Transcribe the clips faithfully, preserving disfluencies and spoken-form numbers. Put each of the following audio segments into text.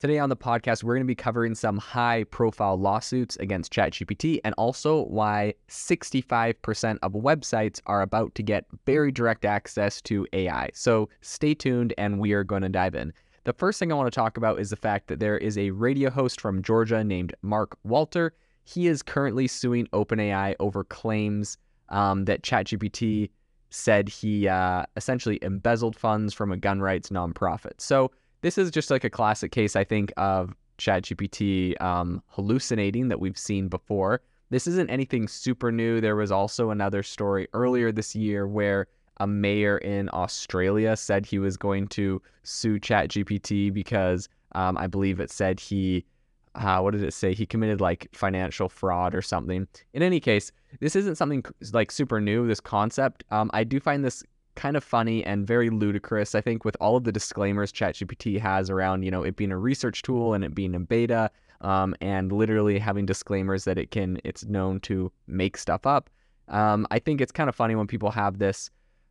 Today on the podcast, we're going to be covering some high-profile lawsuits against ChatGPT and also why sixty-five percent of websites are about to get very direct access to A I. So stay tuned and we are going to dive in. The first thing I want to talk about is the fact that there is a radio host from Georgia named Mark Walter. He is currently suing OpenAI over claims um, that ChatGPT said he uh, essentially embezzled funds from a gun rights nonprofit. So this is just like a classic case, I think, of ChatGPT um, hallucinating that we've seen before. This isn't anything super new. There was also another story earlier this year where a mayor in Australia said he was going to sue ChatGPT because um, I believe it said he, uh, what did it say? He committed like financial fraud or something. In any case, this isn't something like super new, this concept. Um, I do find this kind of funny and very ludicrous, I think, with all of the disclaimers ChatGPT has around, you know, it being a research tool and it being in beta, um, and literally having disclaimers that it can, it's known to make stuff up. Um, I think it's kind of funny when people have this,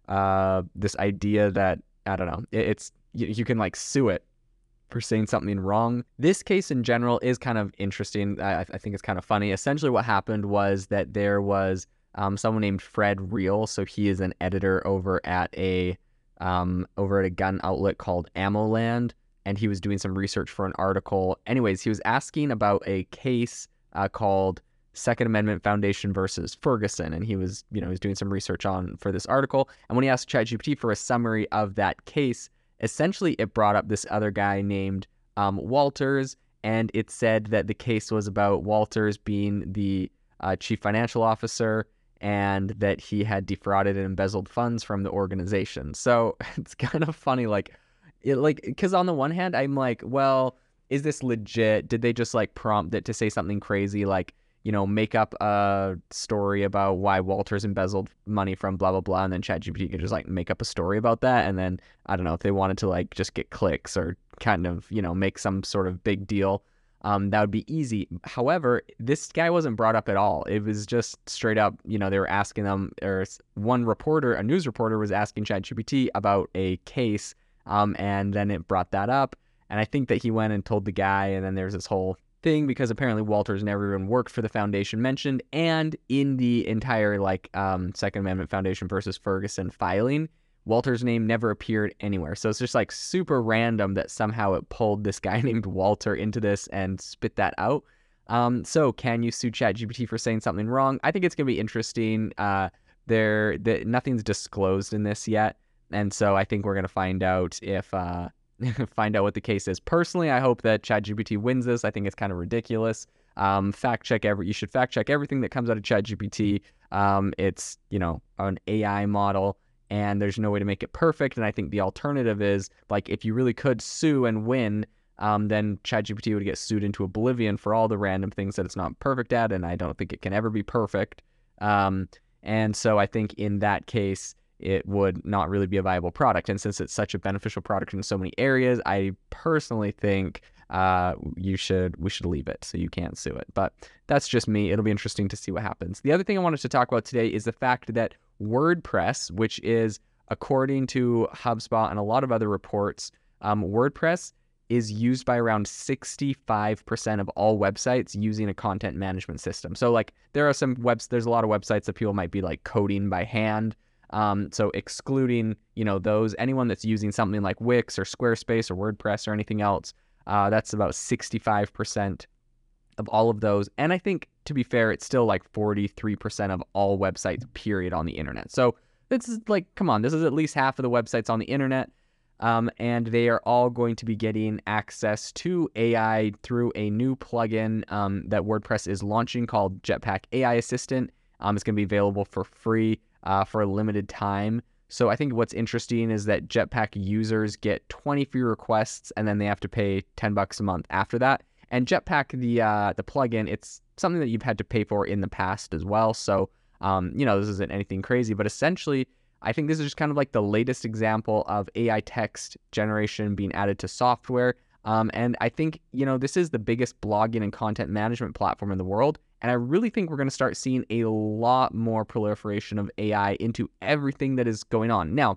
uh, this idea that, I don't know, it, it's, you, you can like sue it for saying something wrong. This case in general is kind of interesting. I, I think it's kind of funny. Essentially what happened was that there was Um, someone named Fred Real. So he is an editor over at a um, over at a gun outlet called AmmoLand, and he was doing some research for an article. Anyways, he was asking about a case uh, called Second Amendment Foundation versus Ferguson, and he was, you know, he was doing some research on for this article. And when he asked ChatGPT for a summary of that case, essentially it brought up this other guy named um, Walters, and it said that the case was about Walters being the uh, chief financial officer, and that he had defrauded and embezzled funds from the organization. So it's kind of funny, like, it, like, because on the one hand, I'm like, well, is this legit? Did they just like prompt it to say something crazy, like, you know, make up a story about why Walters embezzled money from blah, blah, blah, and then ChatGPT could just like make up a story about that. And then, I don't know, if they wanted to like just get clicks or kind of, you know, make some sort of big deal, Um, that would be easy. However, this guy wasn't brought up at all. It was just straight up, you know, they were asking them, or one reporter, a news reporter was asking ChatGPT about a case, um, and then it brought that up. And I think that he went and told the guy, and then there's this whole thing because apparently Walters never even worked for the foundation mentioned, and in the entire, like, um, Second Amendment Foundation versus Ferguson filing, Walter's name never appeared anywhere. So it's just like super random that somehow it pulled this guy named Walter into this and spit that out. Um, so can you sue ChatGPT for saying something wrong? I think it's going to be interesting. Uh, there, the, nothing's disclosed in this yet. And so I think we're going to find out if, uh, find out what the case is. Personally, I hope that ChatGPT wins this. I think it's kind of ridiculous. Um, fact check every, you should fact check everything that comes out of ChatGPT. Um, it's, you know, an A I model, and there's no way to make it perfect. And I think the alternative is, like, if you really could sue and win, um, then ChatGPT would get sued into oblivion for all the random things that it's not perfect at, and I don't think it can ever be perfect. Um, and so I think in that case, it would not really be a viable product. And since it's such a beneficial product in so many areas, I personally think uh, you should we should leave it, so you can't sue it. But that's just me. It'll be interesting to see what happens. The other thing I wanted to talk about today is the fact that WordPress, which is, according to HubSpot and a lot of other reports, um, WordPress is used by around sixty-five percent of all websites using a content management system. So like there are some webs, there's a lot of websites that people might be like coding by hand. Um, so excluding, you know, those, anyone that's using something like Wix or Squarespace or WordPress or anything else, uh, that's about sixty-five percent of all of those. And I think, to be fair, it's still like forty-three percent of all websites, period, on the internet. So this is like, come on, this is at least half of the websites on the internet. Um, and they are all going to be getting access to A I through a new plugin um, that WordPress is launching called Jetpack A I Assistant. Um, it's going to be available for free uh, for a limited time. So I think what's interesting is that Jetpack users get twenty free requests, and then they have to pay ten bucks a month after that. And Jetpack, the uh, the plugin, it's something that you've had to pay for in the past as well. So, um, you know, this isn't anything crazy, but essentially, I think this is just kind of like the latest example of A I text generation being added to software. Um, and I think, you know, this is the biggest blogging and content management platform in the world. And I really think we're going to start seeing a lot more proliferation of A I into everything that is going on. Now,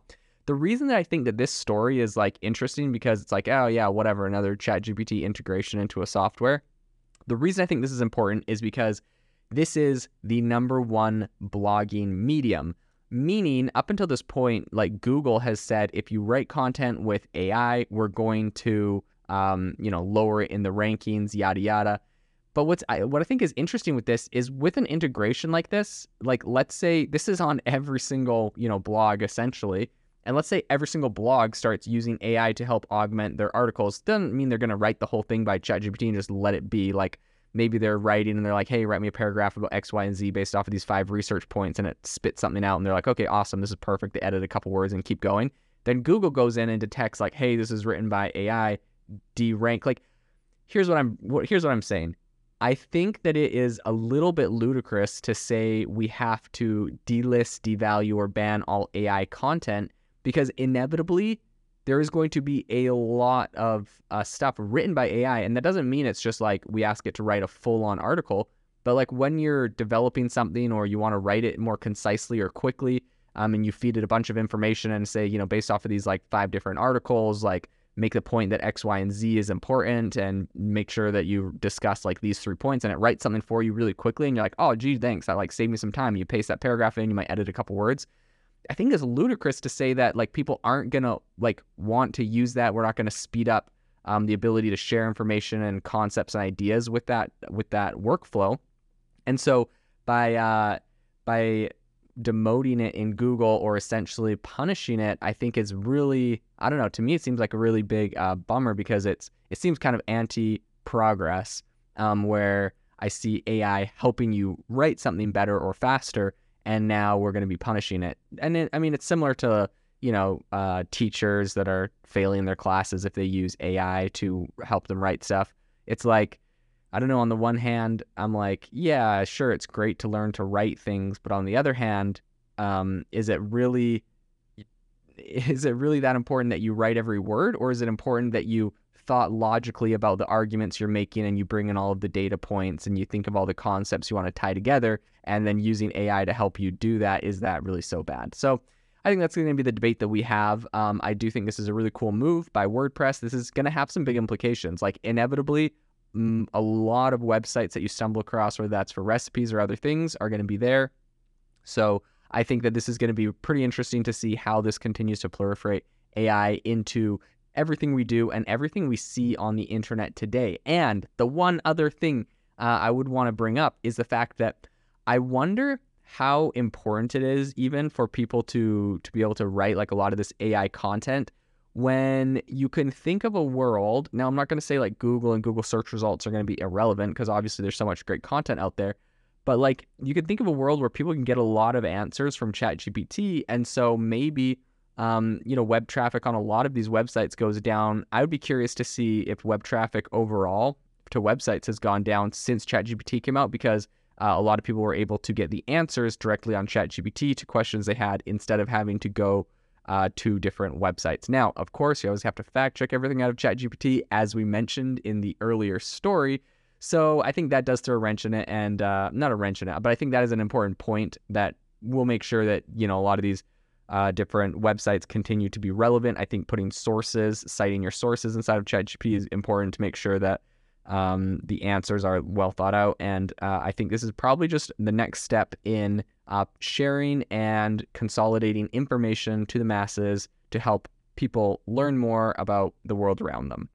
The reason that I think that this story is like interesting because it's like, oh yeah, whatever, another ChatGPT integration into a software. The reason I think this is important is because this is the number one blogging medium, meaning up until this point, like Google has said, if you write content with A I, we're going to, um, you know, lower it in the rankings, yada, yada. But what's I, what I think is interesting with this is with an integration like this, like let's say this is on every single, you know, blog essentially. And let's say every single blog starts using A I to help augment their articles. Doesn't mean they're going to write the whole thing by ChatGPT and just let it be. Like maybe they're writing and they're like, hey, write me a paragraph about X, Y, and Z based off of these five research points, and it spits something out. And they're like, okay, awesome. This is perfect. They edit a couple words and keep going. Then Google goes in and detects like, hey, this is written by A I, derank. Like, here's what I'm here's what I'm saying. I think that it is a little bit ludicrous to say we have to delist, devalue, or ban all A I content, because inevitably there is going to be a lot of uh, stuff written by A I. And that doesn't mean it's just like we ask it to write a full-on article, but like when you're developing something or you want to write it more concisely or quickly, um, and you feed it a bunch of information and say, you know, based off of these like five different articles, like make the point that X, Y, and Z is important and make sure that you discuss like these three points, and it writes something for you really quickly. And you're like, oh, gee, thanks. That like saved me some time. You paste that paragraph in, you might edit a couple words. I think it's ludicrous to say that like people aren't going to like want to use that. We're not going to speed up um, the ability to share information and concepts and ideas with that, with that workflow. And so by, uh, by demoting it in Google or essentially punishing it, I think is really, I don't know, to me, it seems like a really big uh, bummer, because it's, it seems kind of anti-progress, um, where I see A I helping you write something better or faster, and now we're going to be punishing it. And it, I mean, it's similar to, you know, uh, teachers that are failing their classes if they use A I to help them write stuff. It's like, I don't know, on the one hand, I'm like, yeah, sure, it's great to learn to write things. But on the other hand, um, is it really, is it really that important that you write every word? Or is it important that you thought logically about the arguments you're making, and you bring in all of the data points and you think of all the concepts you want to tie together, and then using A I to help you do that? Is that really so bad? So I think that's going to be the debate that we have. Um, I do think this is a really cool move by WordPress. This is going to have some big implications. Like inevitably, mm, a lot of websites that you stumble across, whether that's for recipes or other things, are going to be there. So I think that this is going to be pretty interesting to see how this continues to proliferate A I into everything we do and everything we see on the internet today. And the one other thing uh, I would want to bring up is the fact that I wonder how important it is even for people to to be able to write like a lot of this A I content, when you can think of a world. Now, I'm not going to say like Google and Google search results are going to be irrelevant, because obviously there's so much great content out there. But like you can think of a world where people can get a lot of answers from ChatGPT. And so maybe, um, you know, web traffic on a lot of these websites goes down. I would be curious to see if web traffic overall to websites has gone down since ChatGPT came out, because uh, a lot of people were able to get the answers directly on ChatGPT to questions they had, instead of having to go uh, to different websites. Now, of course, you always have to fact check everything out of ChatGPT, as we mentioned in the earlier story. So I think that does throw a wrench in it, and uh, not a wrench in it, but I think that is an important point that will make sure that, you know, a lot of these uh, different websites continue to be relevant. I think putting sources, citing your sources inside of ChatGPT is important to make sure that um, the answers are well thought out. And uh, I think this is probably just the next step in uh, sharing and consolidating information to the masses to help people learn more about the world around them.